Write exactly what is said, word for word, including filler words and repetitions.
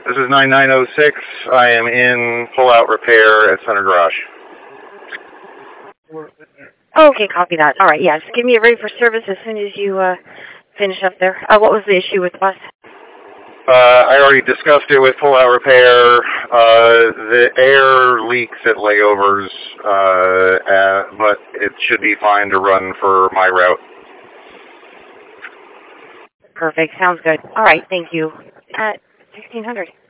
This is nine nine oh six. I am in pull-out repair at Center Garage. Okay, copy that. All right, yeah, just give me a ready for service as soon as you uh, finish up there. Uh, what was the issue with the bus? Uh, I already discussed it with pull-out repair. Uh, the air leaks at layovers, uh, uh, but it should be fine to run for my route. Perfect. Sounds good. All right, thank you. At sixteen hundred.